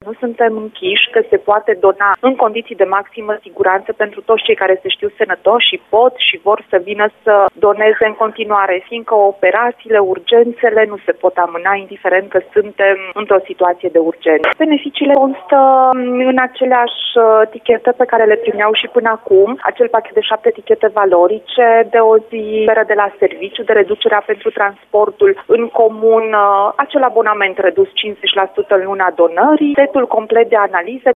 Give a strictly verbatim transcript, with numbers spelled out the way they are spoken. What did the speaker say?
nu suntem închiși, că se poate dona în condiții de maximă siguranță pentru toți cei care se știu sănătoși și pot și vor să vină să doneze în continuare, fiindcă operațiile, urgențele nu se pot amâna, indiferent că suntem într-o situație de urgență. Beneficiile constă în aceleași tichete pe care le primeau și până acum, acel pachet de șapte tichete valorice, de o zi de la serviciu, de reducerea pentru transportul în comun, acel abonament redus cincizeci la sută în luna donării, setul complet de analize